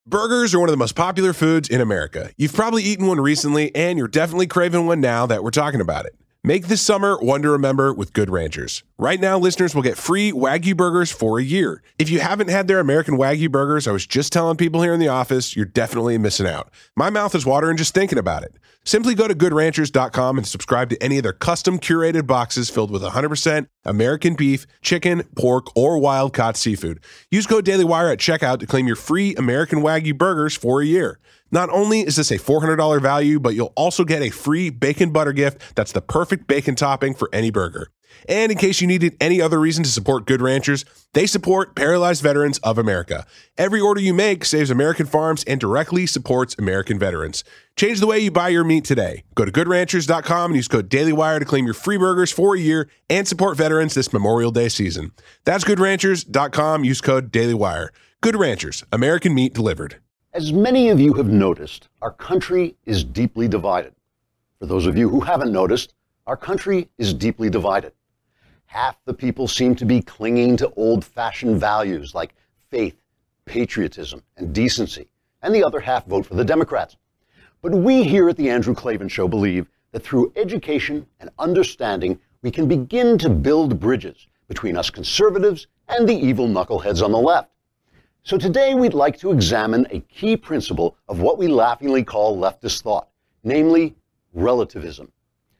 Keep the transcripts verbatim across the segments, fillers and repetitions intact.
Burgers are one of the most popular foods in America. You've probably eaten one recently, and you're definitely craving one now that we're talking about it. Make this summer one to remember with Good Ranchers. Right now, listeners will get free Wagyu burgers for a year. If you haven't had their American Wagyu burgers, I was just telling people here in the office, you're definitely missing out. My mouth is watering just thinking about it. Simply go to good ranchers dot com and subscribe to any of their custom curated boxes filled with one hundred percent American beef, chicken, pork, or wild-caught seafood. Use code DailyWire at checkout to claim your free American Wagyu burgers for a year. Not only is this a four hundred dollars value, but you'll also get a free bacon butter gift that's the perfect bacon topping for any burger. And in case you needed any other reason to support Good Ranchers, they support Paralyzed Veterans of America. Every order you make saves American farms and directly supports American veterans. Change the way you buy your meat today. Go to good ranchers dot com and use code DailyWire to claim your free burgers for a year and support veterans this Memorial Day season. That's good ranchers dot com. Use code DailyWire. Good Ranchers, American meat delivered. As many of you have noticed, our country is deeply divided. For those of you who haven't noticed, our country is deeply divided. Half the people seem to be clinging to old-fashioned values like faith, patriotism, and decency, and the other half vote for the Democrats. But we here at the Andrew Klavan Show believe that through education and understanding, we can begin to build bridges between us conservatives and the evil knuckleheads on the left. So today we'd like to examine a key principle of what we laughingly call leftist thought, namely relativism.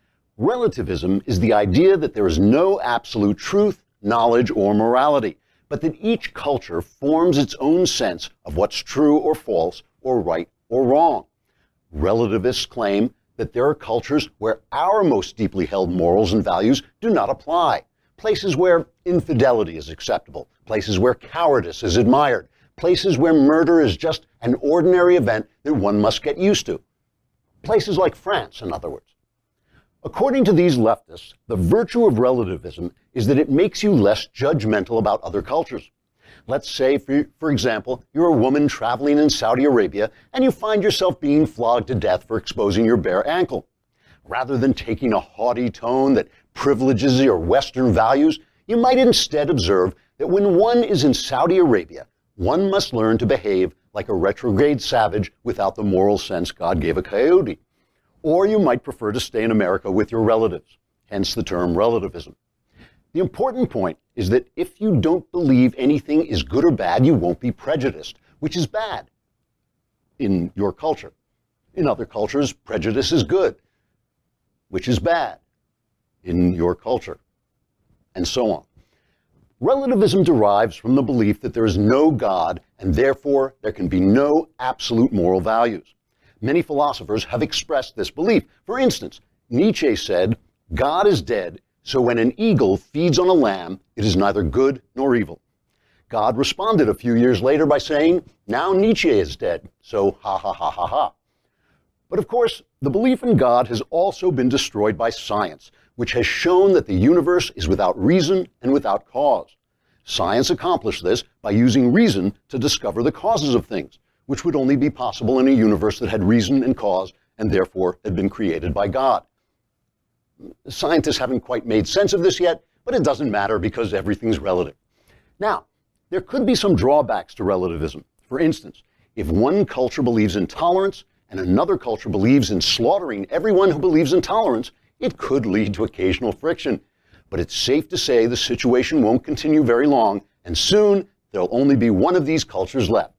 Relativism is the idea that there is no absolute truth, knowledge, or morality, but that each culture forms its own sense of what's true or false, or right or wrong. Relativists claim that there are cultures where our most deeply held morals and values do not apply. Places where infidelity is acceptable, places where cowardice is admired, places where murder is just an ordinary event that one must get used to. Places like France, in other words. According to these leftists, the virtue of relativism is that it makes you less judgmental about other cultures. Let's say, for, for example, you're a woman traveling in Saudi Arabia and you find yourself being flogged to death for exposing your bare ankle. Rather than taking a haughty tone that privileges your Western values, you might instead observe that when one is in Saudi Arabia, one must learn to behave like a retrograde savage without the moral sense God gave a coyote. Or you might prefer to stay in America with your relatives, hence the term relativism. The important point is that if you don't believe anything is good or bad, you won't be prejudiced, which is bad in your culture. In other cultures, prejudice is good, which is bad in your culture, and so on. Relativism derives from the belief that there is no God, and therefore there can be no absolute moral values. Many philosophers have expressed this belief. For instance, Nietzsche said, "God is dead, so when an eagle feeds on a lamb, it is neither good nor evil." God responded a few years later by saying, "Now Nietzsche is dead, so ha ha ha ha ha." But of course, the belief in God has also been destroyed by science, which has shown that the universe is without reason and without cause. Science accomplished this by using reason to discover the causes of things, which would only be possible in a universe that had reason and cause and therefore had been created by God. Scientists haven't quite made sense of this yet, but it doesn't matter because everything's relative. Now, there could be some drawbacks to relativism. For instance, if one culture believes in tolerance and another culture believes in slaughtering everyone who believes in tolerance, it could lead to occasional friction. But it's safe to say the situation won't continue very long, and soon there'll only be one of these cultures left.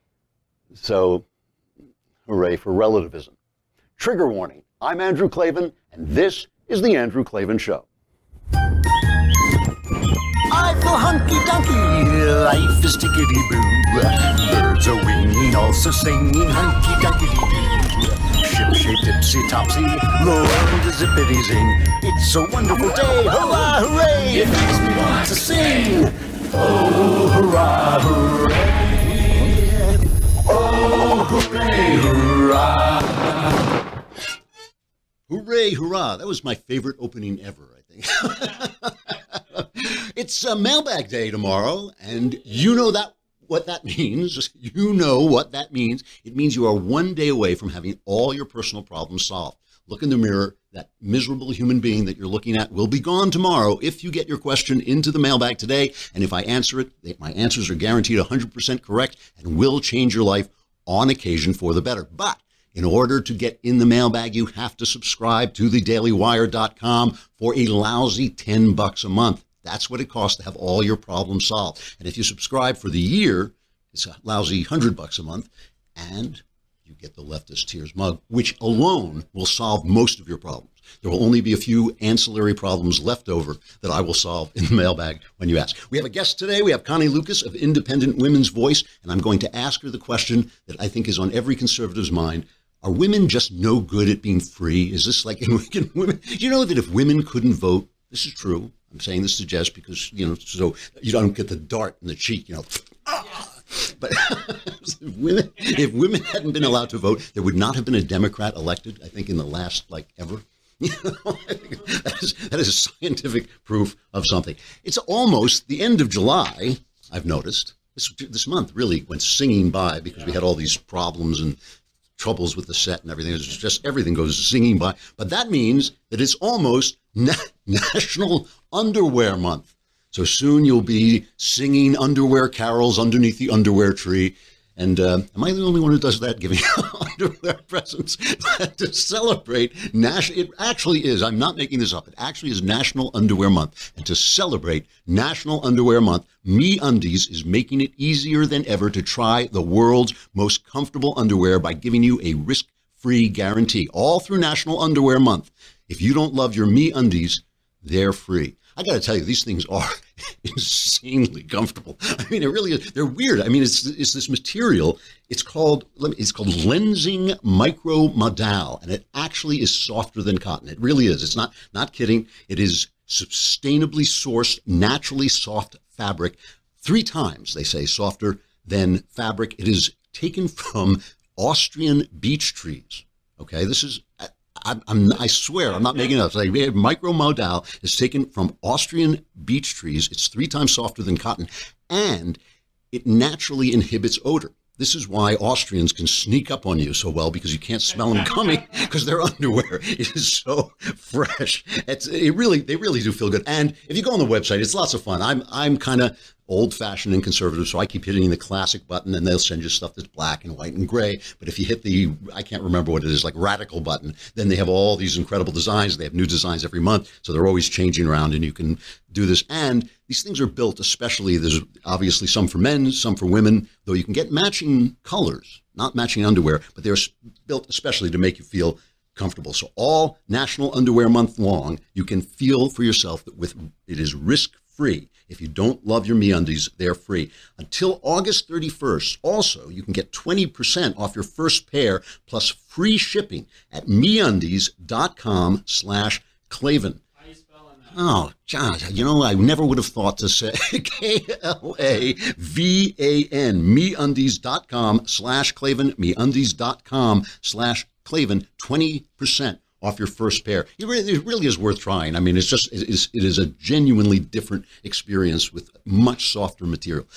So, hooray for relativism. Trigger warning, I'm Andrew Klavan, and this is The Andrew Klavan Show. I feel hunky-dunky, life is tickety-boo. Birds are winging, also singing hunky-dunky-doo. Ship-shaped, ipsy-topsy, the world is zippity-zing. It's a wonderful day, hurrah, hooray! It makes me want to sing. Oh, hurrah, hooray! Oh, hooray, hurrah! Hooray, hurrah. That was my favorite opening ever, I think. It's a mailbag day tomorrow, and you know that what that means. You know what that means. It means you are one day away from having all your personal problems solved. Look in the mirror. That miserable human being that you're looking at will be gone tomorrow if you get your question into the mailbag today. And if I answer it, my answers are guaranteed one hundred percent correct and will change your life on occasion for the better. But in order to get in the mailbag, you have to subscribe to the daily wire dot com for a lousy ten bucks a month. That's what it costs to have all your problems solved. And if you subscribe for the year, it's a lousy one hundred bucks a month, and you get the Leftist Tears mug, which alone will solve most of your problems. There will only be a few ancillary problems left over that I will solve in the mailbag when you ask. We have a guest today. We have Connie Lucas of Independent Women's Voice, and I'm going to ask her the question that I think is on every conservative's mind. Are women just no good at being free? Is this like in women? Do you know that if women couldn't vote, this is true. I'm saying this to Jess because, you know, so you don't get the dart in the cheek, you know. But if women, if women hadn't been allowed to vote, there would not have been a Democrat elected, I think, in the last, like, ever. You know, I think that is, that is scientific proof of something. It's almost the end of July, I've noticed. This, this month really went singing by because we had all these problems and troubles with the set and everything. It's just everything goes singing by. But that means that it's almost na- National Underwear Month. So soon you'll be singing underwear carols underneath the underwear tree. And uh, am I the only one who does that, giving underwear presents to celebrate national? It actually is. I'm not making this up. It actually is National Underwear Month. And to celebrate National Underwear Month, MeUndies is making it easier than ever to try the world's most comfortable underwear by giving you a risk-free guarantee all through National Underwear Month. If you don't love your MeUndies, they're free. I got to tell you, these things are insanely comfortable. I mean, it really is. They're weird. I mean, it's it's this material. It's called it's called Lenzing Micro Modal, and it actually is softer than cotton. It really is. It's not not kidding. It is sustainably sourced, naturally soft fabric, three times they say softer than fabric. It is taken from Austrian beech trees. Okay, this is. I, I'm, I swear, I'm not making it up. Like, Micro Modal is taken from Austrian beech trees. It's three times softer than cotton, and it naturally inhibits odor. This is why Austrians can sneak up on you so well, because you can't smell them coming because their underwear is so fresh. It's it really they really do feel good. And if you go on the website, it's lots of fun. I'm I'm kind of old-fashioned and conservative, so I keep hitting the classic button, and they'll send you stuff that's black and white and gray. But if you hit the, I can't remember what it is, like radical button, then they have all these incredible designs. They have new designs every month, so they're always changing around, and you can do this. And these things are built especially, there's obviously some for men, some for women, though you can get matching colors, not matching underwear, but they're built especially to make you feel comfortable. So all National Underwear Month long, you can feel for yourself that with it is risk-free. If you don't love your MeUndies, they're free. Until August thirty-first, also, you can get twenty percent off your first pair plus free shipping at MeUndies.com slash Klavan. How are you spelling that? Oh, John, you know, I never would have thought to say K L A V A N, MeUndies.com slash Klavan, MeUndies.com slash Klavan, twenty percent off your first pair. It really, it really is worth trying. I mean, it's just, it is, it is a genuinely different experience with much softer material.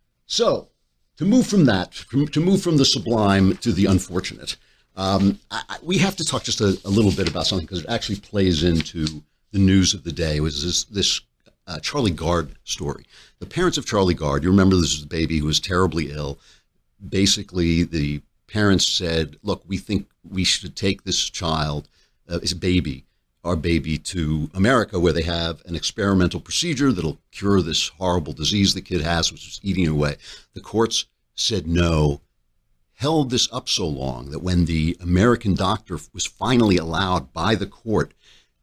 So to move from that, to move from the sublime to the unfortunate, um, I, I, we have to talk just a, a little bit about something because it actually plays into the news of the day. It was this, this uh, Charlie Gard story. The parents of Charlie Gard, you remember this was the baby who was terribly ill. Basically, the parents said, look, we think we should take this child, Uh, is a baby, our baby, to America, where they have an experimental procedure that'll cure this horrible disease the kid has, which is eating away. The courts said no, held this up so long that when the American doctor was finally allowed by the court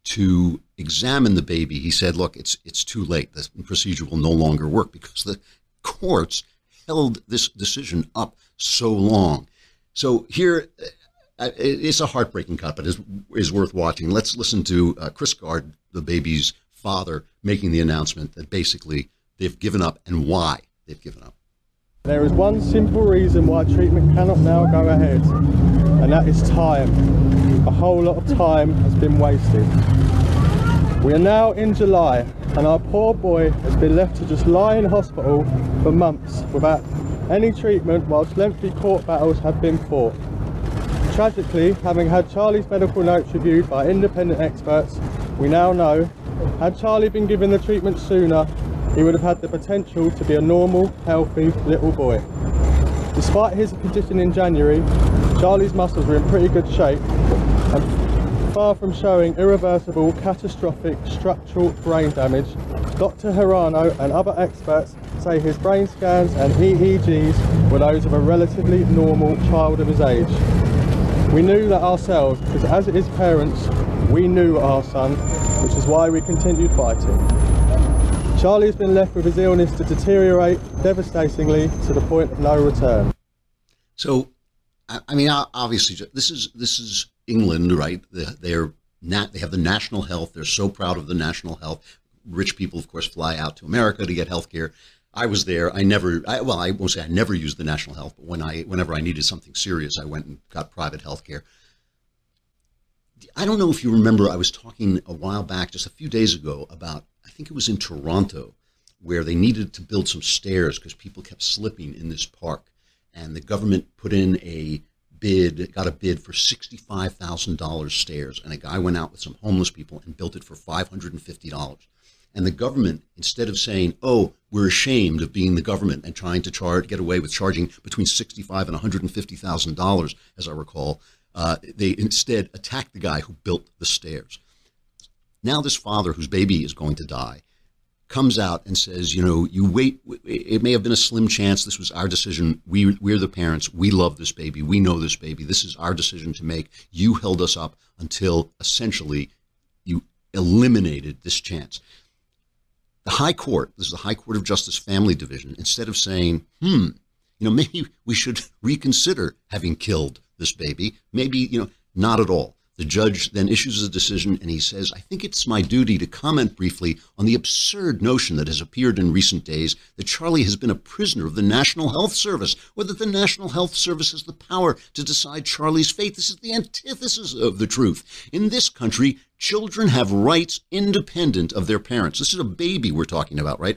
to examine the baby, he said, look, it's it's too late. The procedure will no longer work because the courts held this decision up so long. So here, it's a heartbreaking cut, but is is worth watching. Let's listen to uh, Chris Gard, the baby's father, making the announcement that basically they've given up and why they've given up. There is one simple reason why treatment cannot now go ahead, and that is time. A whole lot of time has been wasted. We are now in July, and our poor boy has been left to just lie in hospital for months without any treatment whilst lengthy court battles have been fought. Tragically, having had Charlie's medical notes reviewed by independent experts, we now know, had Charlie been given the treatment sooner, he would have had the potential to be a normal, healthy little boy. Despite his condition in January, Charlie's muscles were in pretty good shape and far from showing irreversible, catastrophic structural brain damage. Doctor Hirano and other experts say his brain scans and E E Gs were those of a relatively normal child of his age. We knew that ourselves, because as his parents, we knew our son, which is why we continued fighting. Charlie's been left with his illness to deteriorate devastatingly to the point of no return. So, I mean, obviously, this is this is England, right? They're not, they have the national health. They're so proud of the national health. Rich people, of course, fly out to America to get health care. I was there. I never, I, well, I won't say I never used the national health, but when I, whenever I needed something serious, I went and got private health care. I don't know if you remember, I was talking a while back, just a few days ago, about, I think it was in Toronto, where they needed to build some stairs because people kept slipping in this park. And the government put in a bid, got a bid for sixty-five thousand dollars stairs. And a guy went out with some homeless people and built it for five hundred fifty dollars. And the government, instead of saying, oh, we're ashamed of being the government and trying to charge, get away with charging between sixty-five thousand dollars and one hundred fifty thousand dollars, as I recall, uh, they instead attacked the guy who built the stairs. Now this father, whose baby is going to die, comes out and says, you know, you wait, it may have been a slim chance. This was our decision. We, we're the parents. We love this baby. We know this baby. This is our decision to make. You held us up until essentially you eliminated this chance. The High Court, this is the High Court of Justice Family Division, instead of saying, hmm, you know, maybe we should reconsider having killed this baby, maybe, you know, not at all. The judge then issues a decision and he says, I think it's my duty to comment briefly on the absurd notion that has appeared in recent days that Charlie has been a prisoner of the National Health Service, or that the National Health Service has the power to decide Charlie's fate. This is the antithesis of the truth. In this country, children have rights independent of their parents. This is a baby we're talking about, right?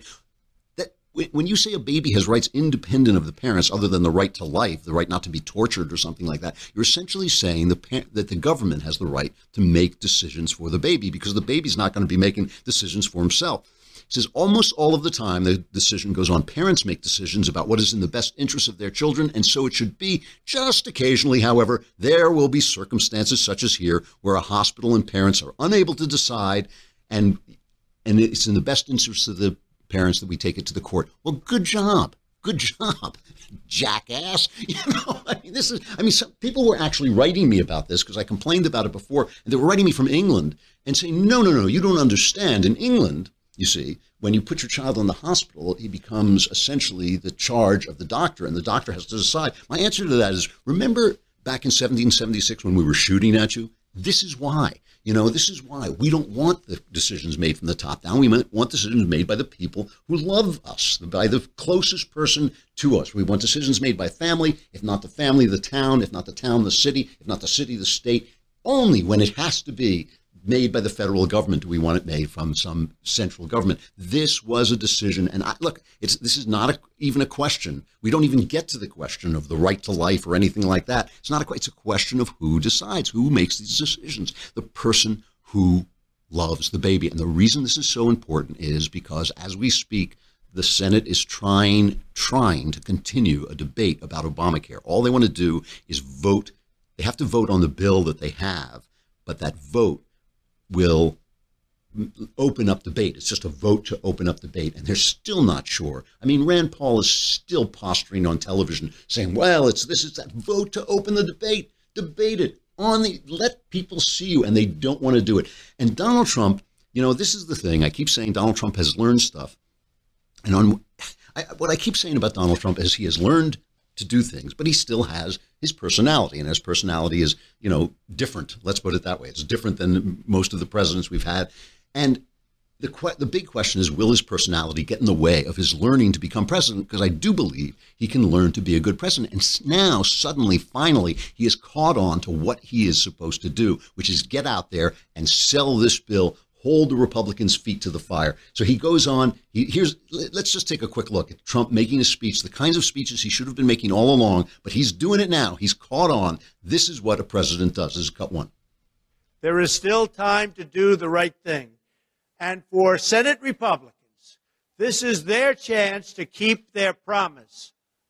When you say a baby has rights independent of the parents, other than the right to life, the right not to be tortured or something like that, you're essentially saying the, that the government has the right to make decisions for the baby, because the baby's not going to be making decisions for himself. He says almost all of the time the decision goes on. Parents make decisions about what is in the best interest of their children, and so it should be. Just occasionally, however, there will be circumstances such as here where a hospital and parents are unable to decide, and and it's in the best interest of the parents that we take it to the court. Well, good job. Good job, jackass. You know, I mean, this is, I mean, some people were actually writing me about this because I complained about it before, and they were writing me from England and saying, no, no, no, you don't understand. In England, you see, when you put your child in the hospital, he becomes essentially the charge of the doctor, and the doctor has to decide. My answer to that is, remember back in seventeen seventy-six when we were shooting at you? This is why. You know, this is why we don't want the decisions made from the top down. We want decisions made by the people who love us, by the closest person to us. We want decisions made by family, if not the family, the town, if not the town, the city, if not the city, the state. Only when it has to be made by the federal government do we want it made from some central government. This was a decision. And I, look, it's, this is not a, even a question. We don't even get to the question of the right to life or anything like that. It's not a, it's a question of who decides, who makes these decisions. The person who loves the baby. And the reason this is so important is because as we speak, the Senate is trying, trying to continue a debate about Obamacare. All they want to do is vote. They have to vote on the bill that they have, but that vote will open up debate. It's just a vote to open up debate, and they're still not sure. I mean, Rand Paul is still posturing on television saying, well, it's this is that vote to open the debate. Debate it on the, let people see you, and they don't want to do it. And Donald Trump, you know, this is the thing. I keep saying Donald Trump has learned stuff. And on I, what I keep saying about Donald Trump is he has learned to do things, but he still has his personality, and his personality is, you know, different. Let's put it that way. It's different than most of the presidents we've had. And the que- the big question is, will his personality get in the way of his learning to become president? Because I do believe he can learn to be a good president. And now, suddenly, finally, he has caught on to what he is supposed to do, which is get out there and sell this bill, hold the Republicans' feet to the fire. So he goes on. He, here's let's just take a quick look at Trump making a speech, the kinds of speeches he should have been making all along, but he's doing it now. He's caught on. This is what a president does. This is cut one. There is still time to do the right thing. And for Senate Republicans, this is their chance to keep their promise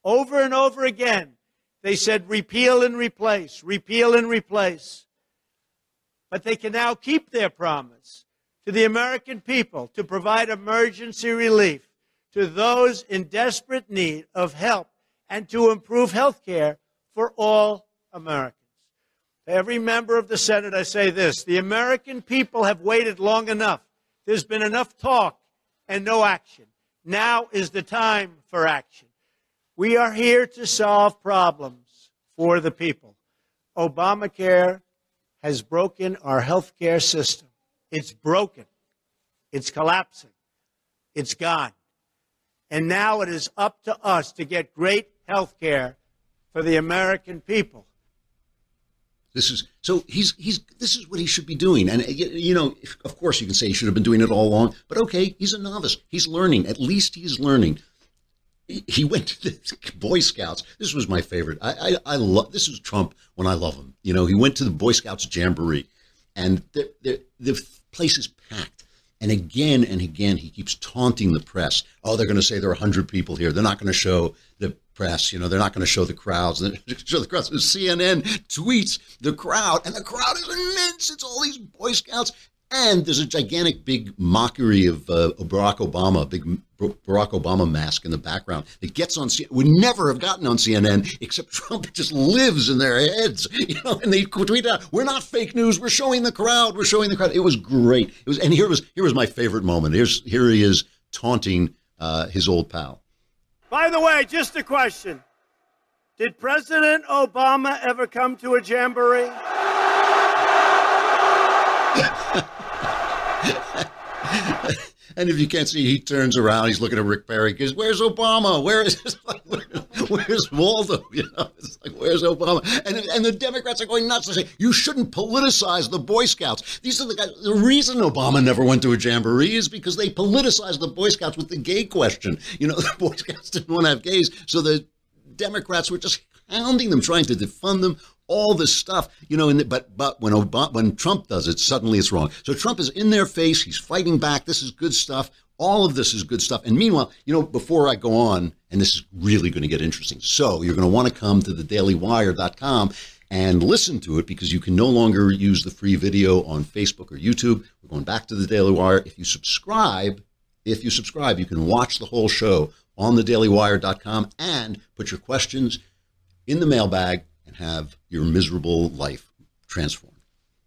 Over and over again, they said repeal and replace, repeal and replace. But they can now keep their promise to the American people to provide emergency relief to those in desperate need of help and to improve health care for all Americans. To every member of the Senate, I say this: the American people have waited long enough. There's been enough talk and no action. Now is the time for action. We are here to solve problems for the people. Obamacare has broken our health care system. It's broken. It's collapsing. It's gone. And now it is up to us to get great health care for the American people. This is so he's he's this is what he should be doing. And you know, of course you can say he should have been doing it all along, but okay, he's a novice. He's learning. At least he's learning. He went to the Boy Scouts. This was my favorite. I I, I love this is Trump when I love him. You know, he went to the Boy Scouts jamboree, and the the, the place is packed. And again and again, he keeps taunting the press. Oh, they're going to say there are one hundred people here. They're not going to show the press. You know, they're not going to show the crowds. They're going to show the crowds. C N N tweets the crowd, and the crowd is immense. It's all these Boy Scouts. And there's a gigantic big mockery of uh, Barack Obama, a big Barack Obama mask in the background. It gets on C N N. Would never have gotten on C N N, except Trump just lives in their heads. You know, and they tweet out, "We're not fake news. We're showing the crowd. We're showing the crowd." It was great. It was, and here was here was my favorite moment. Here's here he is taunting uh, his old pal. By the way, just a question: did President Obama ever come to a jamboree? And if you can't see, he turns around. He's looking at Rick Perry. He goes, "Where's Obama? Where is like, where, where's Waldo? You know, it's like, where's Obama?" And and the Democrats are going nuts. They say, "You shouldn't politicize the Boy Scouts." These are the guys. The reason Obama never went to a jamboree is because they politicized the Boy Scouts with the gay question. You know, the Boy Scouts didn't want to have gays, so the Democrats were just hounding them, trying to defund them. All this stuff, you know, in the, but but when Obama, when Trump does it, suddenly it's wrong. So Trump is in their face. He's fighting back. This is good stuff. All of this is good stuff. And meanwhile, you know, before I go on, and this is really going to get interesting. So you're going to want to come to the daily wire dot com and listen to it, because you can no longer use the free video on Facebook or YouTube. We're going back to the Daily Wire. If you subscribe, if you subscribe, you can watch the whole show on the daily wire dot com and put your questions in the mailbag and have your miserable life transformed.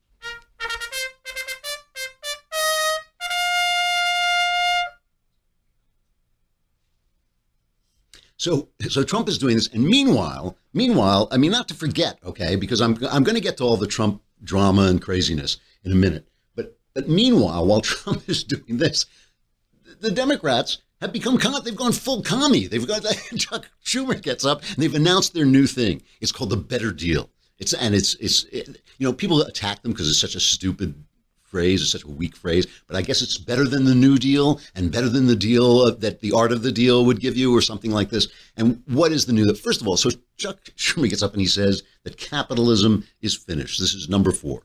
So, so Trump is doing this, and meanwhile, meanwhile, I mean, not to forget, okay, because I'm I'm going to get to all the Trump drama and craziness in a minute, but but meanwhile, while Trump is doing this, the Democrats have become, they've gone full commie. They've got, Chuck Schumer gets up and they've announced their new thing. It's called the Better Deal. It's, and it's, it's, it, you know, people attack them because it's such a stupid phrase, it's such a weak phrase, but I guess it's better than the New Deal and better than the deal that the Art of the Deal would give you, or something like this. And what is the new, first of all, so Chuck Schumer gets up and he says that capitalism is finished. This is number four.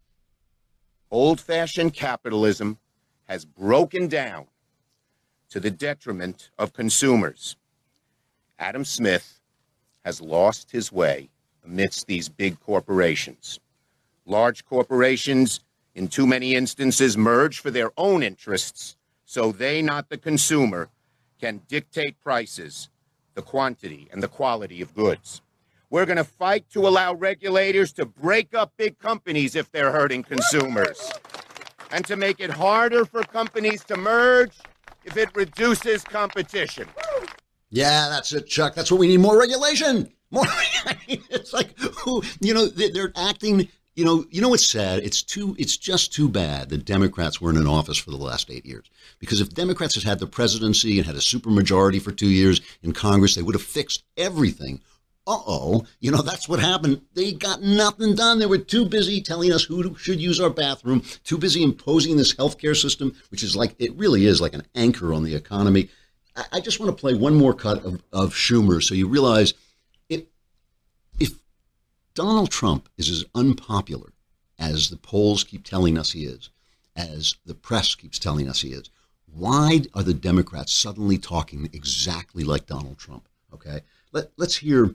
Old-fashioned capitalism has broken down to the detriment of consumers. Adam Smith has lost his way amidst these big corporations. Large corporations, in too many instances, merge for their own interests, so they, not the consumer, can dictate prices, the quantity and the quality of goods. We're going to fight to allow regulators to break up big companies if they're hurting consumers, and to make it harder for companies to merge if it reduces competition. Yeah, that's it, Chuck. That's what we need. More regulation. More. It's like, you know, they're acting. You know, you know what's sad? It's too. It's just too bad that Democrats weren't in office for the last eight years. Because if Democrats had had the presidency and had a supermajority for two years in Congress, they would have fixed everything. Uh-oh, you know, that's what happened. They got nothing done. They were too busy telling us who should use our bathroom, too busy imposing this healthcare system, which is like, it really is like an anchor on the economy. I, I just want to play one more cut of, of Schumer so you realize if, if Donald Trump is as unpopular as the polls keep telling us he is, as the press keeps telling us he is, why are the Democrats suddenly talking exactly like Donald Trump? Okay. Let, let's hear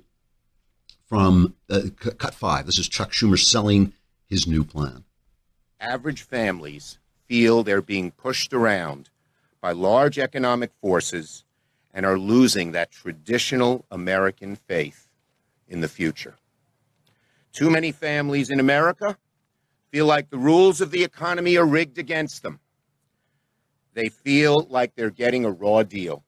from uh, cut five. This is Chuck Schumer selling his new plan. Average families feel they're being pushed around by large economic forces and are losing that traditional American faith in the future. Too many families in America feel like the rules of the economy are rigged against them. They feel like they're getting a raw deal.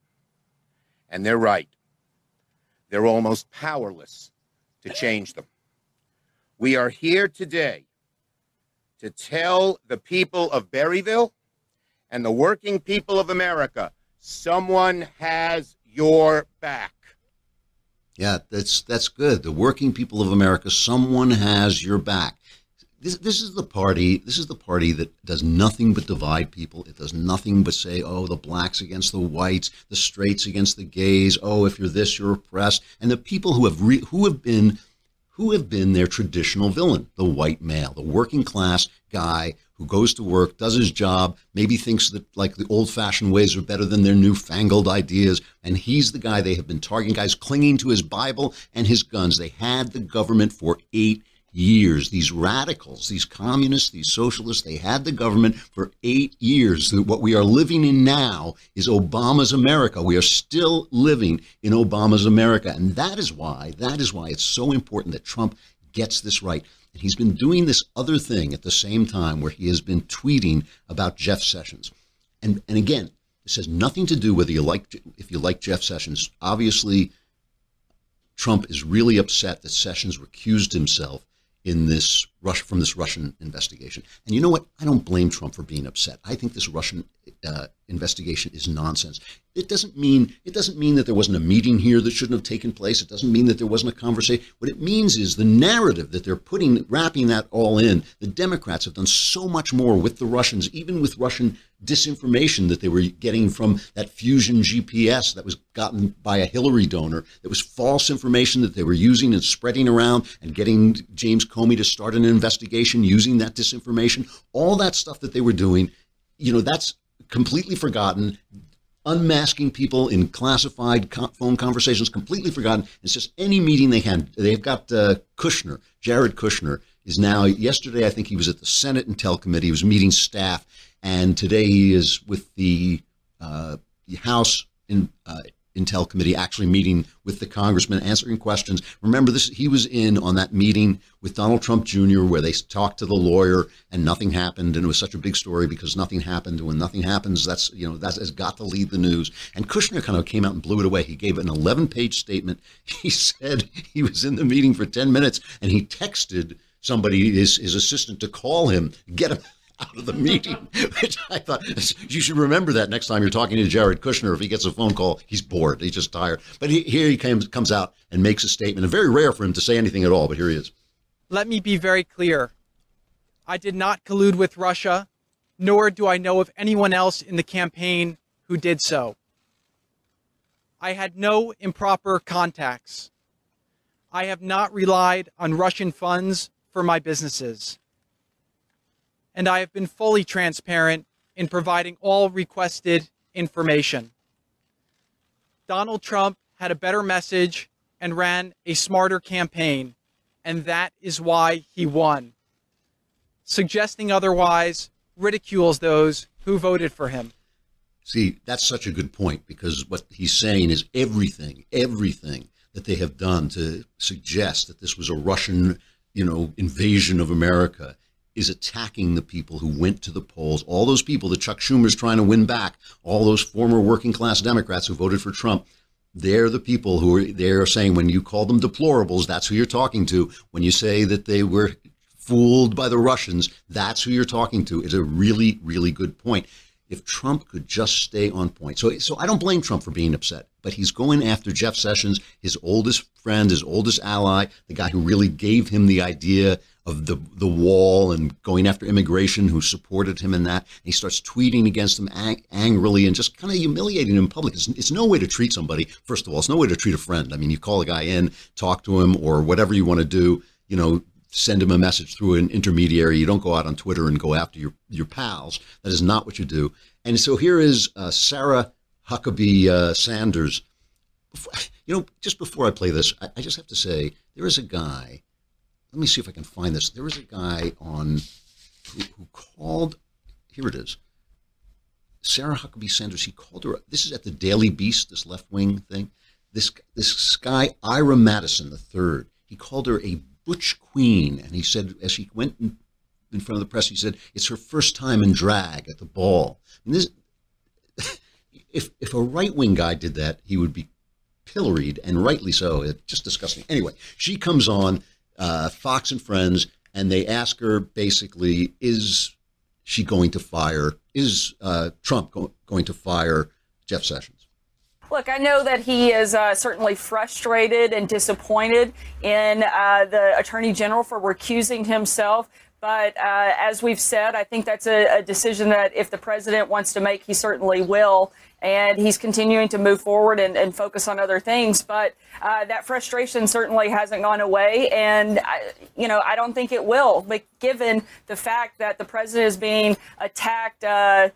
And they're right. They're almost powerless to change them. We are here today to tell the people of Berryville and the working people of America, someone has your back. Yeah, that's that's good. The working people of America, someone has your back. This, this is the party. This is the party that does nothing but divide people. It does nothing but say, "Oh, the blacks against the whites, the straights against the gays. Oh, if you're this, you're oppressed." And the people who have re, who have been who have been their traditional villain, the white male, the working class guy who goes to work, does his job, maybe thinks that like the old-fashioned ways are better than their newfangled ideas, and he's the guy they have been targeting, guys clinging to his Bible and his guns. They had the government for eight years. These radicals, these communists, these socialists, they had the government for eight years. What we are living in now is Obama's America. We are still living in Obama's America. And that is why, that is why it's so important that Trump gets this right. And he's been doing this other thing at the same time where he has been tweeting about Jeff Sessions. And and again, this has nothing to do whether you like, if you like Jeff Sessions. Obviously, Trump is really upset that Sessions recused himself in this rush from this Russian investigation. And you know what? I don't blame Trump for being upset. I think this Russian uh, investigation is nonsense. It doesn't mean it doesn't mean that there wasn't a meeting here that shouldn't have taken place. It doesn't mean that there wasn't a conversation. What it means is the narrative that they're putting, wrapping that all in. The Democrats have done so much more with the Russians, even with Russian disinformation that they were getting from that Fusion G P S that was gotten by a Hillary donor. That was false information that they were using and spreading around and getting James Comey to start an investigation using that disinformation. All that stuff that they were doing, you know, that's completely forgotten. Unmasking people in classified co- phone conversations, completely forgotten. It's just any meeting they had. They've got uh, Kushner, Jared Kushner, is now, yesterday I think he was at the Senate Intel Committee. He was meeting staff. And today he is with the, uh, the House in, uh, Intel Committee, actually meeting with the congressman, answering questions. Remember, this he was in on that meeting with Donald Trump Junior where they talked to the lawyer and nothing happened. And it was such a big story because nothing happened. And when nothing happens, that's, you know, that has got to lead the news. And Kushner kind of came out and blew it away. He gave an eleven page statement. He said he was in the meeting for ten minutes and he texted somebody, his, his assistant, to call him, get him out of the meeting, which I thought, you should remember that next time you're talking to Jared Kushner. If he gets a phone call, he's bored. He's just tired. But he, here he comes, comes out and makes a statement. And very rare for him to say anything at all, but here he is. Let me be very clear. I did not collude with Russia, nor do I know of anyone else in the campaign who did so. I had no improper contacts. I have not relied on Russian funds for my businesses. And I have been fully transparent in providing all requested information. Donald Trump had a better message and ran a smarter campaign, and that is why he won. Suggesting otherwise ridicules those who voted for him. See, that's such a good point, because what he's saying is everything, everything that they have done to suggest that this was a Russian, you know, invasion of America is attacking the people who went to the polls. All those people that Chuck Schumer's trying to win back, all those former working class Democrats who voted for Trump, they're the people who are, they're saying when you call them deplorables, that's who you're talking to. When you say that they were fooled by the Russians, that's who you're talking to. It's a really, really good point. If Trump could just stay on point. So, so I don't blame Trump for being upset, but he's going after Jeff Sessions, his oldest friend, his oldest ally, the guy who really gave him the idea of the the wall and going after immigration, who supported him in that. And he starts tweeting against him ang- angrily and just kind of humiliating him in public. It's, it's no way to treat somebody. First of all, it's no way to treat a friend. I mean, you call a guy in, talk to him, or whatever you want to do, you know, send him a message through an intermediary. You don't go out on Twitter and go after your, your pals. That is not what you do. And so here is uh, Sarah Huckabee uh, Sanders, before, you know, just before I play this, I, I just have to say there is a guy. Let me see if I can find this. There was a guy on who, who called. Here it is. Sarah Huckabee Sanders. He called her. This is at the Daily Beast. This left wing thing. This this guy Ira Madison the third. He called her a butch queen, and he said as she went in, in front of the press, he said it's her first time in drag at the ball. And this, if if a right wing guy did that, he would be pilloried, and rightly so. It's just disgusting. Anyway, she comes on uh, Fox and Friends, and they ask her basically, is she going to fire? Is uh, Trump go- going to fire Jeff Sessions? Look, I know that he is uh, certainly frustrated and disappointed in uh, the Attorney General for recusing himself. But uh, as we've said, I think that's a, a decision that if the president wants to make, he certainly will. And he's continuing to move forward and, and focus on other things. But uh, that frustration certainly hasn't gone away. And, I, you know, I don't think it will. But given the fact that the president is being attacked uh,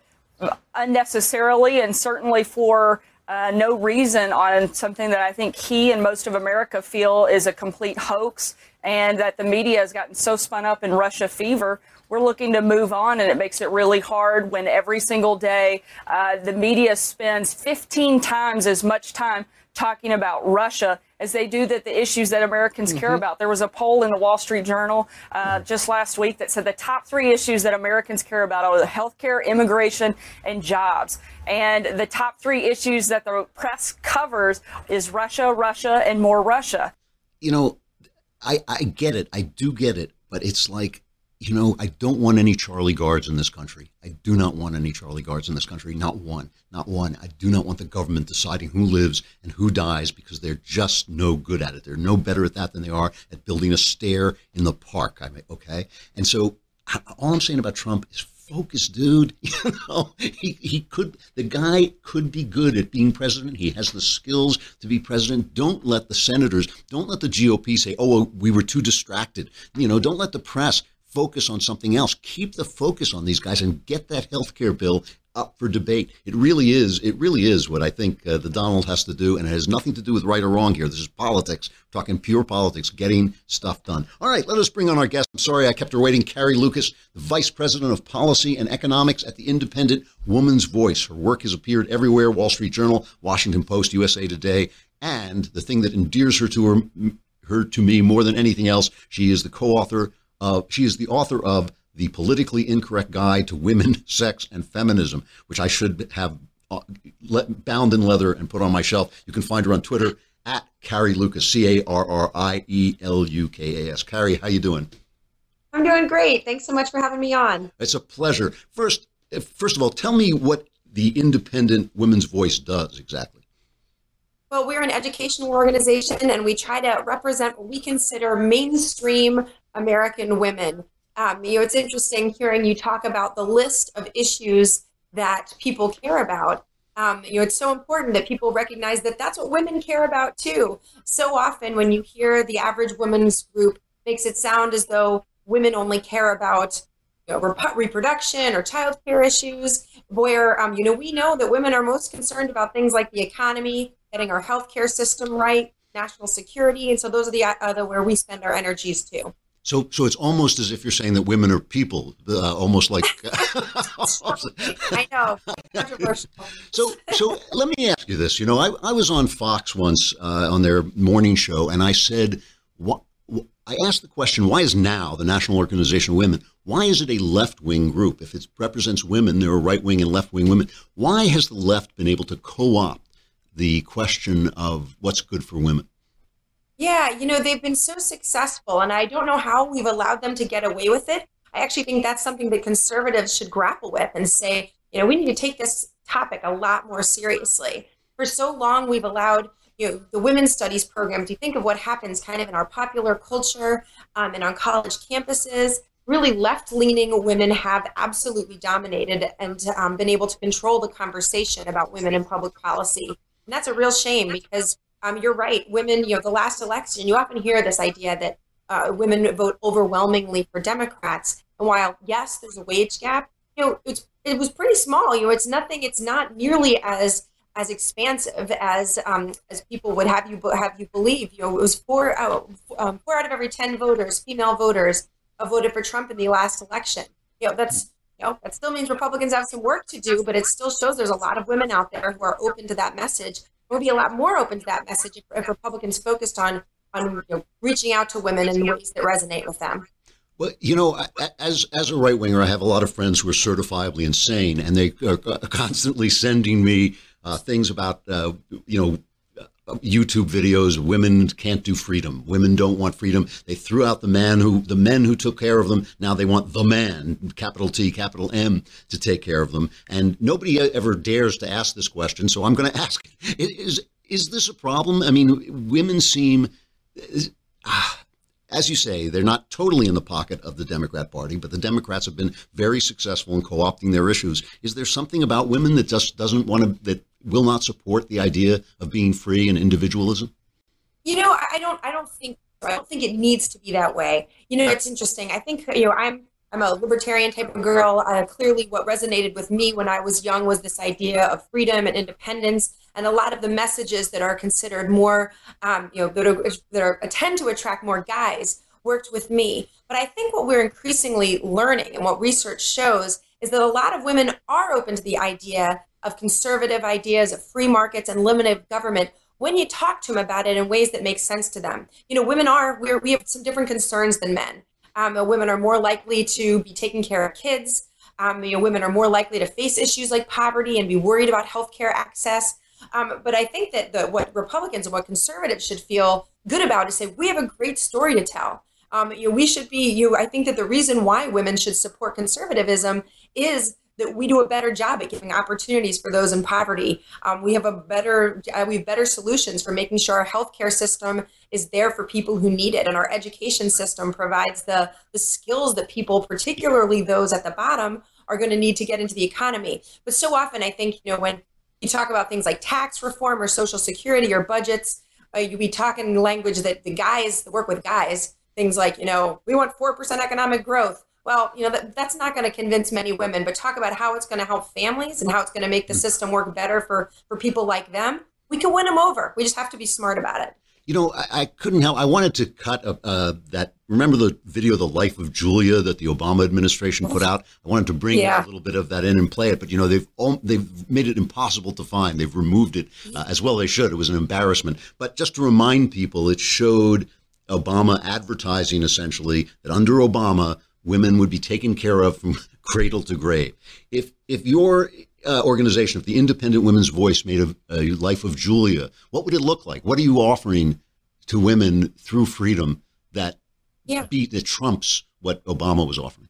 unnecessarily and certainly for Uh, no reason on something that I think he and most of America feel is a complete hoax, and that the media has gotten so spun up in Russia fever. We're looking to move on, and it makes it really hard when every single day uh, the media spends fifteen times as much time talking about Russia as they do that the issues that Americans mm-hmm. care about. There was a poll in the Wall Street Journal uh, just last week that said the top three issues that Americans care about are healthcare, immigration, and jobs. And the top three issues that the press covers is Russia, Russia, and more Russia. You know, I, I get it. I do get it. But it's like, you know, I don't want any Charlie guards in this country. I do not want any Charlie guards in this country. Not one. Not one. I do not want the government deciding who lives and who dies, because they're just no good at it. They're no better at that than they are at building a stair in the park. I mean, okay? And so all I'm saying about Trump is focus, dude. You know, he, he could, the guy could be good at being president. He has the skills to be president. Don't let the senators, don't let the G O P say, oh, well, we were too distracted. You know, don't let the press focus on something else. Keep the focus on these guys and get that health care bill up for debate. It really is, it really is what I think uh, the Donald has to do, and it has nothing to do with right or wrong here. This is politics. We're talking pure politics, getting stuff done. All right, let us bring on our guest. I'm sorry I kept her waiting. Carrie Lucas, the Vice President of Policy and Economics at the Independent Woman's Voice. Her work has appeared everywhere: Wall Street Journal, Washington Post, U S A Today, and the thing that endears her to her, her to me more than anything else, she is the co-author Uh, she is the author of The Politically Incorrect Guide to Women, Sex, and Feminism, which I should have uh, let, bound in leather and put on my shelf. You can find her on Twitter at Carrie Lucas, C A R R I E L U K A S. Carrie, how you doing? I'm doing great. Thanks so much for having me on. It's a pleasure. First, first of all, tell me what the Independent Women's Voice does exactly. Well, we're an educational organization, and we try to represent what we consider mainstream American women. Um, you know, it's interesting hearing you talk about the list of issues that people care about. Um, you know, it's so important that people recognize that that's what women care about too. So often when you hear the average women's group, makes it sound as though women only care about, you know, rep- reproduction or childcare issues, where, um, you know, we know that women are most concerned about things like the economy, getting our healthcare system right, national security. And so those are the other where we spend our energies too. So, so it's almost as if you're saying that women are people, uh, almost like. I know, controversial. So, so let me ask you this. You know, I, I was on Fox once uh, on their morning show, and I said, what, I asked the question, why is NOW, the National Organization of Women, why is it a left-wing group? If it represents women, there are right-wing and left-wing women. Why has the left been able to co-opt the question of what's good for women? Yeah, you know, they've been so successful, and I don't know how we've allowed them to get away with it. I actually think that's something that conservatives should grapple with and say, you know, we need to take this topic a lot more seriously. For so long, we've allowed, you know, the women's studies programs. You think of what happens kind of in our popular culture um, and on college campuses. Really left-leaning women have absolutely dominated and um, been able to control the conversation about women in public policy. And that's a real shame, because Um, you're right. Women, you know, the last election, you often hear this idea that uh, women vote overwhelmingly for Democrats. And while, yes, there's a wage gap, you know, it's, it was pretty small. You know, it's nothing, it's not nearly as as expansive as um, as people would have you have you believe. You know, it was four uh, um, four out of every ten voters, female voters, uh, voted for Trump in the last election. You know, that's you know that still means Republicans have some work to do, but it still shows there's a lot of women out there who are open to that message. We'll be a lot more open to that message if, if Republicans focused on on you know, reaching out to women in ways that resonate with them. Well, you know, as as a right winger, I have a lot of friends who are certifiably insane, and they are constantly sending me uh, things about, uh, you know, YouTube videos. Women can't do freedom. Women don't want freedom. They threw out the man who, the men who took care of them. Now they want the man, capital T, capital M, to take care of them. And nobody ever dares to ask this question. So I'm going to ask: Is is this a problem? I mean, women seem. Uh, As you say, they're not totally in the pocket of the Democrat Party, but the Democrats have been very successful in co-opting their issues. Is there something about women that just doesn't want to, that will not support the idea of being free and individualism? You know, I don't, I don't think, I don't think it needs to be that way. You know, it's interesting. I think, you know, I'm, I'm a libertarian type of girl. Uh, clearly, what resonated with me when I was young was this idea of freedom and independence, and a lot of the messages that are considered more, um, you know, that are, that are tend to attract more guys worked with me. But I think what we're increasingly learning and what research shows is that a lot of women are open to the idea of conservative ideas of free markets and limited government when you talk to them about it in ways that make sense to them. You know, women are, we're, we have some different concerns than men. Um, women are more likely to be taking care of kids. Um, you know, women are more likely to face issues like poverty and be worried about healthcare access. Um, but I think that the, what Republicans and what conservatives should feel good about is say, we have a great story to tell. Um, you know, we should be, you, I think that the reason why women should support conservatism is that we do a better job at giving opportunities for those in poverty. Um, we have a better, uh, we have better solutions for making sure our healthcare system is there for people who need it, and our education system provides the the skills that people, particularly those at the bottom, are going to need to get into the economy. But so often, I think, you know, when you talk about things like tax reform or Social Security or budgets, uh, you be talking language that the guys that work with guys, things like, you know, we want four percent economic growth. Well, you know, that, that's not going to convince many women, but talk about how it's going to help families and how it's going to make the system work better for, for people like them. We can win them over. We just have to be smart about it. You know, I, I couldn't help. I wanted to cut uh, uh, that. Remember the video, The Life of Julia, that the Obama administration put out? I wanted to bring yeah. a little bit of that in and play it. But, you know, they've all, they've made it impossible to find. They've removed it uh, as well they should. It was an embarrassment. But just to remind people, it showed Obama advertising, essentially, that under Obama, women would be taken care of from cradle to grave. If if your uh, organization, if the Independent Women's Voice made a, a Life of Julia, what would it look like? What are you offering to women through freedom that yeah. beat that trumps what Obama was offering?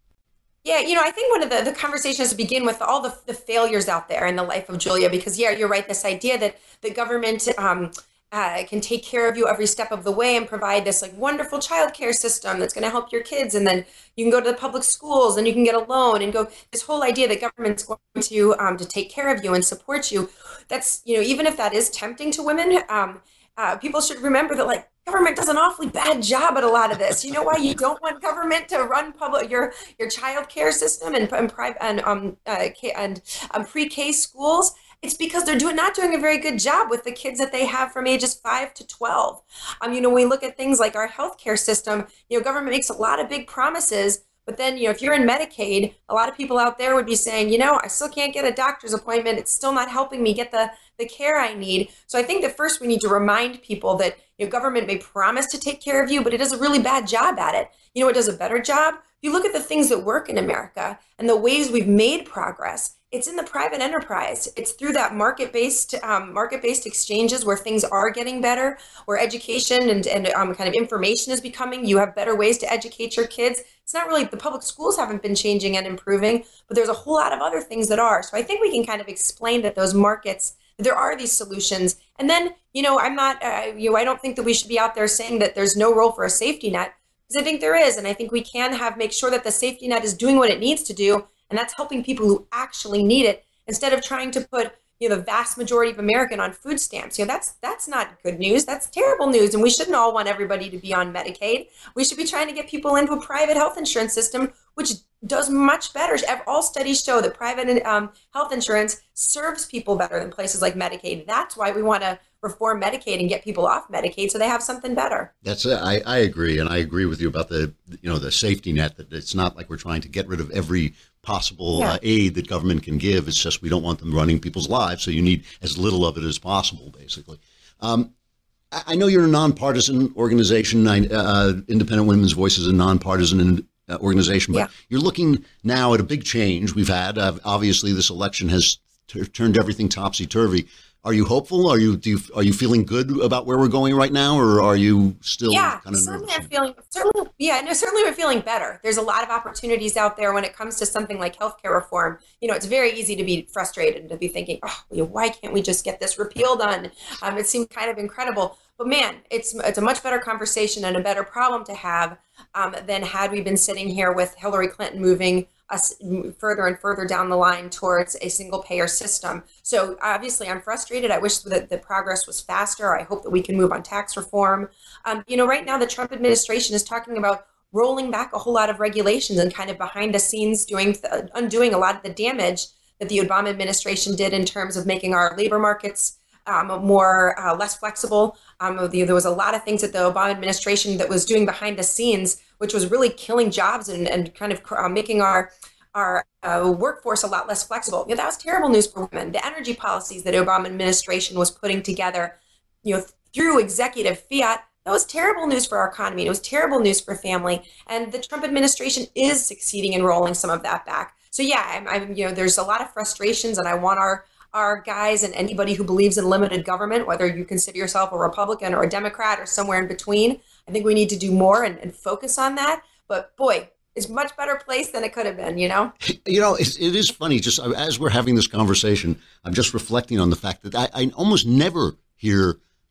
Yeah, you know, I think one of the, the conversations to begin with all the, the failures out there in the Life of Julia, because, yeah, you're right, this idea that the government um, Uh, can take care of you every step of the way and provide this like wonderful childcare system that's going to help your kids, and then you can go to the public schools and you can get a loan and go. This whole idea that government's going to um, to take care of you and support you. That's, you know, even if that is tempting to women, um, uh, people should remember that like government does an awfully bad job at a lot of this. You know why you don't want government to run public your your childcare system and and private and um uh, and um, pre-K schools? It's because they're doing not doing a very good job with the kids that they have from ages five to twelve. Um, you know, when we look at things like our healthcare system, you know, government makes a lot of big promises, but then, you know, if you're in Medicaid, a lot of people out there would be saying, you know, I still can't get a doctor's appointment. It's still not helping me get the, the care I need. So I think that first we need to remind people that, you know, government may promise to take care of you, but it does a really bad job at it. You know, it does a better job. If you look at the things that work in America and the ways we've made progress, it's in the private enterprise. It's through that market-based um, market-based exchanges where things are getting better, where education and, and um, kind of information is becoming. You have better ways to educate your kids. It's not really, the public schools haven't been changing and improving, but there's a whole lot of other things that are. So I think we can kind of explain that those markets, there are these solutions. And then, you know, I'm not, uh, you know, I don't think that we should be out there saying that there's no role for a safety net, because I think there is. And I think we can have, make sure that the safety net is doing what it needs to do. And that's helping people who actually need it, instead of trying to put, you know, the vast majority of American on food stamps. You know, that's that's not good news. That's terrible news. And we shouldn't all want everybody to be on Medicaid. We should be trying to get people into a private health insurance system which does much better. All studies show that private um, health insurance serves people better than places like Medicaid. That's why we want to reform Medicaid and get people off Medicaid so they have something better. That's a, I, I agree, and I agree with you about the you know the safety net. That it's not like we're trying to get rid of every possible Yeah. uh, aid that government can give. It's just we don't want them running people's lives, so you need as little of it as possible, basically. Um, I, I know you're a nonpartisan organization. I, uh, Independent Women's Voice is a nonpartisan in, uh, organization, but Yeah. you're looking now at a big change we've had. Uh, obviously, this election has t- turned everything topsy-turvy. Are you hopeful? Are you do you, are you feeling good about where we're going right now, or are you still Yeah, kind of certainly nervous? I'm feeling certainly yeah, no, certainly we're feeling better. There's a lot of opportunities out there when it comes to something like healthcare reform. You know, it's very easy to be frustrated and to be thinking, oh, you know, why can't we just get this repeal done? Um, it seemed kind of incredible. But man, it's it's a much better conversation and a better problem to have um, than had we been sitting here with Hillary Clinton moving us further and further down the line towards a single payer system. So obviously I'm frustrated. I wish that the progress was faster. I hope that we can move on tax reform. Um, you know, right now the Trump administration is talking about rolling back a whole lot of regulations and kind of behind the scenes doing, undoing a lot of the damage that the Obama administration did in terms of making our labor markets Um, more uh, less flexible. Um, the, there was a lot of things that the Obama administration that was doing behind the scenes, which was really killing jobs and, and kind of uh, making our our uh, workforce a lot less flexible. You know, that was terrible news for women. The energy policies that Obama administration was putting together, you know, through executive fiat, that was terrible news for our economy. It was terrible news for family. And the Trump administration is succeeding in rolling some of that back. So yeah, I'm, I'm you know, there's a lot of frustrations, and I want our our guys and anybody who believes in limited government, whether you consider yourself a Republican or a Democrat or somewhere in between, I think we need to do more and, and focus on that. But boy, it's a much better place than it could have been, you know? You know, it, it is funny, just as we're having this conversation, I'm just reflecting on the fact that I, I almost never hear,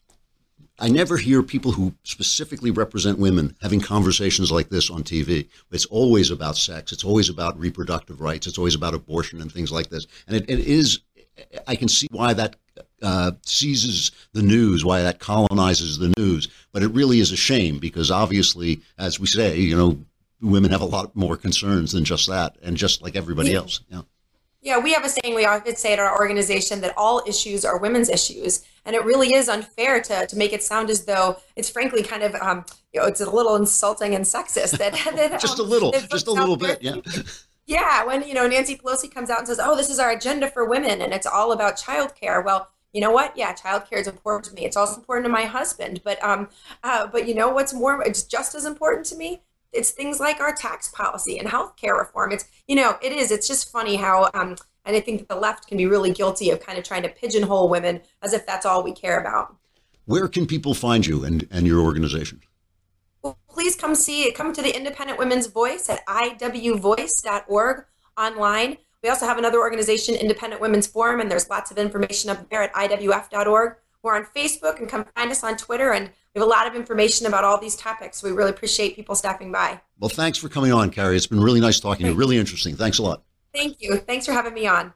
I never hear people who specifically represent women having conversations like this on T V. It's always about sex. It's always about reproductive rights. It's always about abortion and things like this. And it, it is, I can see why that uh, seizes the news, why that colonizes the news. But it really is a shame because obviously, as we say, you know, women have a lot more concerns than just that, and just like everybody Yeah. else. Yeah. Yeah, we have a saying we often say at our organization that all issues are women's issues. And it really is unfair to, to make it sound as though it's frankly kind of, um, you know, it's a little insulting and sexist. That, that Just a um, little, that just a folks little out there bit. Yeah. think- Yeah, when, you know, Nancy Pelosi comes out and says, oh, this is our agenda for women and it's all about childcare. Well, you know what? Yeah, childcare is important to me. It's also important to my husband. But, um, uh, but you know what's more, it's just as important to me? It's things like our tax policy and healthcare reform. It's, you know, it is. It's just funny how, um, and I think that the left can be really guilty of kind of trying to pigeonhole women as if that's all we care about. Where can people find you and, and your organization? Well, please come see, come to the Independent Women's Voice at I W voice dot org online. We also have another organization, Independent Women's Forum, and there's lots of information up there at I W F dot org. We're on Facebook, and come find us on Twitter, and we have a lot of information about all these topics. We really appreciate people stopping by. Well, thanks for coming on, Carrie. It's been really nice talking to you. Really interesting. Thanks a lot. Thank you. Thanks for having me on.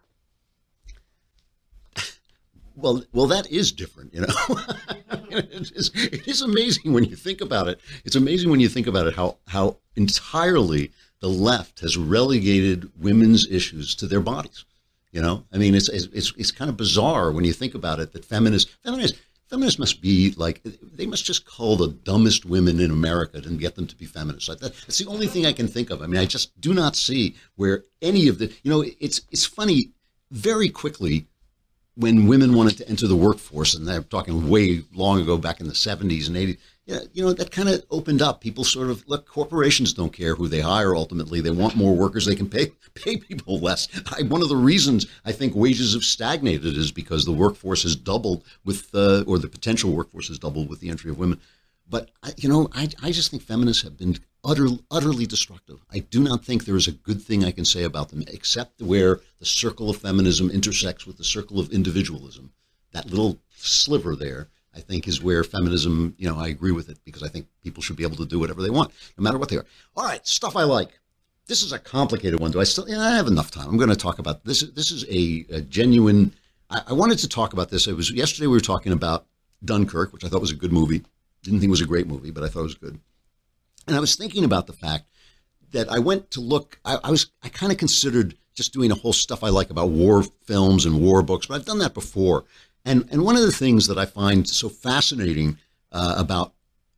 Well, well, that is different, you know. it, is, it is amazing when you think about it. It's amazing when you think about it how how entirely the left has relegated women's issues to their bodies. You know, I mean, it's it's it's kind of bizarre when you think about it that feminists feminists feminists must be like they must just call the dumbest women in America and get them to be feminists. Like that, that's the only thing I can think of. I mean, I just do not see where any of the you know. It's it's funny very quickly. When women wanted to enter the workforce, and they're talking way long ago, back in the seventies and eighties, yeah, you know, that kind of opened up. People sort of, look, corporations don't care who they hire ultimately. They want more workers. They can pay pay people less. I, one of the reasons I think wages have stagnated is because the workforce has doubled with, uh, or the potential workforce has doubled with the entry of women. But, you know, I, I just think feminists have been utter, utterly destructive. I do not think there is a good thing I can say about them, except where the circle of feminism intersects with the circle of individualism. That little sliver there, I think, is where feminism, you know, I agree with it, because I think people should be able to do whatever they want, no matter what they are. All right, stuff I like. This is a complicated one. Do I still, yeah, I have enough time. I'm going to talk about this. This is a, a genuine, I, I wanted to talk about this. It was yesterday we were talking about Dunkirk, which I thought was a good movie. Didn't think it was a great movie, but I thought it was good. And I was thinking about the fact that I went to look, I, I was, I kind of considered just doing a whole stuff I like about war films and war books, but I've done that before. And, and one of the things that I find so fascinating uh, about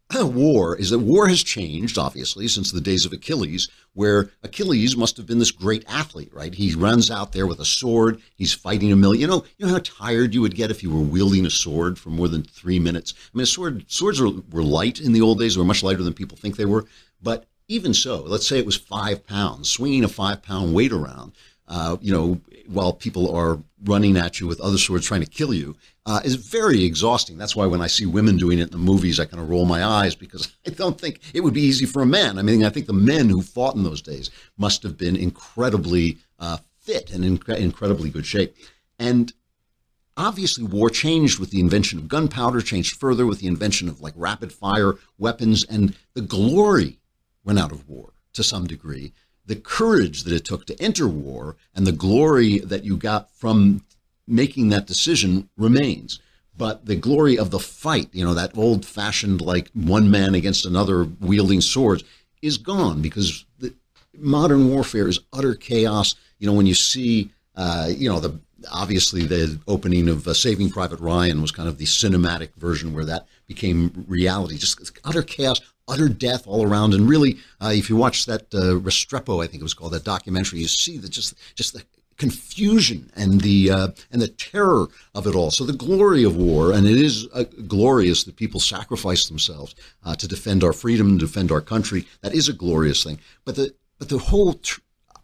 war is that war has changed, obviously, since the days of Achilles, where Achilles must have been this great athlete, right? He runs out there with a sword. He's fighting a million. You know, you know how tired you would get if you were wielding a sword for more than three minutes? I mean, a sword, swords were, were light in the old days. They were much lighter than people think they were. But even so, let's say it was five pounds, swinging a five-pound weight around, uh, you know, while people are running at you with other swords trying to kill you, uh, is very exhausting. That's why when I see women doing it in the movies, I kind of roll my eyes, because I don't think it would be easy for a man. I mean, I think the men who fought in those days must have been incredibly uh, fit and in incredibly good shape. And obviously, war changed with the invention of gunpowder, changed further with the invention of like rapid fire weapons, and the glory went out of war to some degree. The courage that it took to enter war and the glory that you got from making that decision remains. But the glory of the fight, you know, that old fashioned, like one man against another wielding swords, is gone, because the modern warfare is utter chaos. You know, when you see, uh, you know, the obviously the opening of uh, Saving Private Ryan was kind of the cinematic version where that became reality, just utter chaos, utter death all around. And really, uh, if you watch that uh, Restrepo, I think it was called, that documentary, you see that just just the confusion and the uh, and the terror of it all. So the glory of war, and it is uh, glorious that people sacrifice themselves uh, to defend our freedom and defend our country. That is a glorious thing. But the but the whole tr-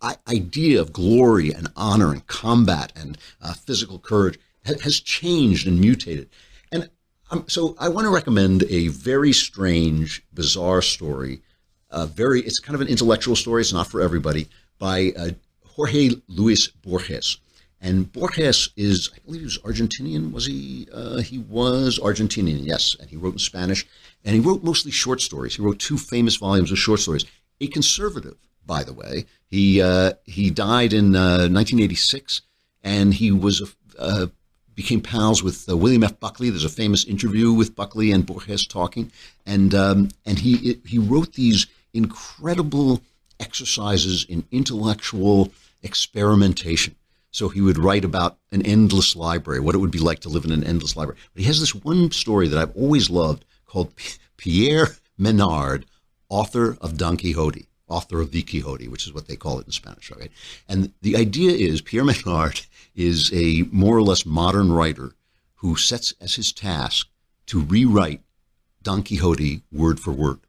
idea of glory and honor and combat and uh, physical courage ha- has changed and mutated. And um, so I want to recommend a very strange, bizarre story. Uh, very, it's kind of an intellectual story. It's not for everybody. By uh, Jorge Luis Borges. And Borges is, I believe he was Argentinian. Was he? Uh, he was Argentinian, yes. And he wrote in Spanish. And he wrote mostly short stories. He wrote two famous volumes of short stories. A conservative, by the way. He uh, he died in uh, nineteen eighty-six, and he was uh, became pals with uh, William F. Buckley. There's a famous interview with Buckley and Borges talking, and um, and he it, he wrote these incredible exercises in intellectual experimentation. So he would write about an endless library, what it would be like to live in an endless library. But he has this one story that I've always loved called P- Pierre Menard, author of Don Quixote. Author of the Quixote, which is what they call it in Spanish, right? And the idea is Pierre Menard is a more or less modern writer who sets as his task to rewrite Don Quixote word for word.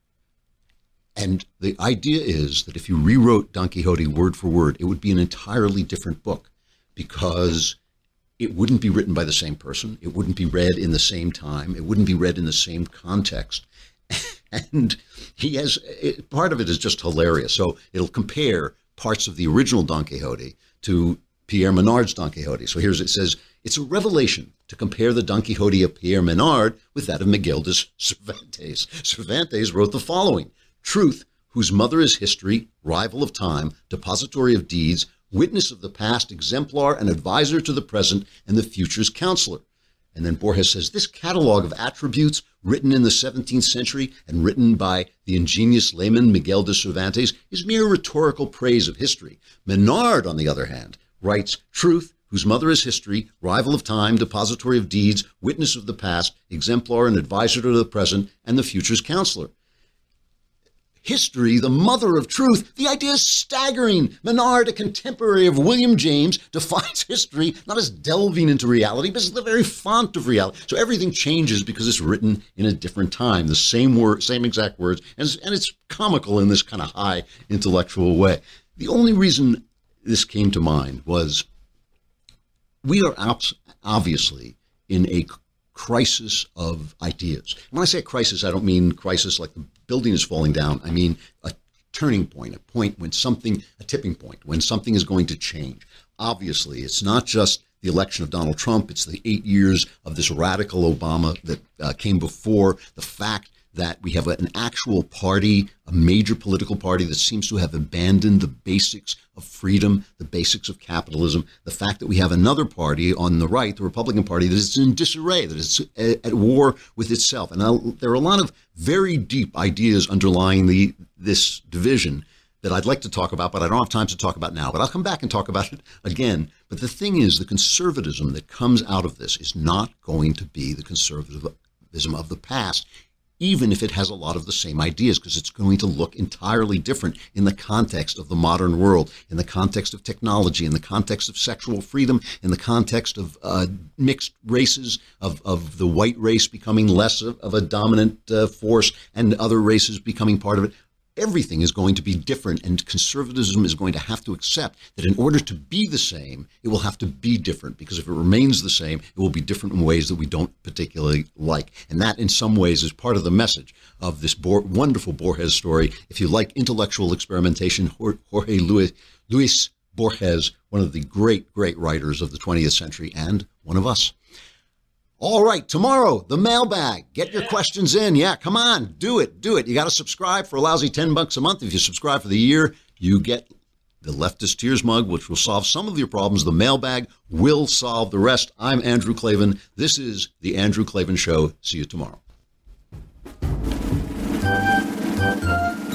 And the idea is that if you rewrote Don Quixote word for word, it would be an entirely different book, because it wouldn't be written by the same person. It wouldn't be read in the same time. It wouldn't be read in the same context. And he has, it, part of it is just hilarious. So it'll compare parts of the original Don Quixote to Pierre Menard's Don Quixote. So here's, it says, it's a revelation to compare the Don Quixote of Pierre Menard with that of Miguel de Cervantes. Cervantes wrote the following: truth, whose mother is history, rival of time, depository of deeds, witness of the past, exemplar and advisor to the present, and the future's counselor. And then Borges says, this catalog of attributes written in the seventeenth century and written by the ingenious layman Miguel de Cervantes is mere rhetorical praise of history. Menard, on the other hand, writes, truth, whose mother is history, rival of time, depository of deeds, witness of the past, exemplar and advisor to the present, and the future's counselor. History, the mother of truth. The idea is staggering. Menard, a contemporary of William James, defines history not as delving into reality, but as the very font of reality. So everything changes because it's written in a different time, the same word, same exact words, and it's, and it's comical in this kind of high intellectual way. The only reason this came to mind was we are obviously in a crisis of ideas. When I say a crisis, I don't mean crisis like the building is falling down. I mean a turning point, a point when something, a tipping point, when something is going to change. Obviously, it's not just the election of Donald Trump. It's the eight years of this radical Obama that uh, came before, the fact that we have an actual party, a major political party that seems to have abandoned the basics of freedom, the basics of capitalism, the fact that we have another party on the right, the Republican Party, that is in disarray, that is at war with itself. And I'll, there are a lot of very deep ideas underlying the this division that I'd like to talk about, but I don't have time to talk about now. But I'll come back and talk about it again. But the thing is, the conservatism that comes out of this is not going to be the conservatism of the past, even if it has a lot of the same ideas, because it's going to look entirely different in the context of the modern world, in the context of technology, in the context of sexual freedom, in the context of uh, mixed races, of, of the white race becoming less of, of a dominant uh, force and other races becoming part of it. Everything is going to be different, and conservatism is going to have to accept that in order to be the same, it will have to be different, because if it remains the same, it will be different in ways that we don't particularly like. And that, in some ways, is part of the message of this Bor- wonderful Borges story. If you like intellectual experimentation, Jorge Luis, Luis Borges, one of the great, great writers of the twentieth century and one of us. All right, tomorrow, the mailbag. Get your questions in. Yeah, come on, do it, do it. You got to subscribe for a lousy ten bucks a month. If you subscribe for the year, you get the Leftist Tears mug, which will solve some of your problems. The mailbag will solve the rest. I'm Andrew Klavan. This is The Andrew Klavan Show. See you tomorrow.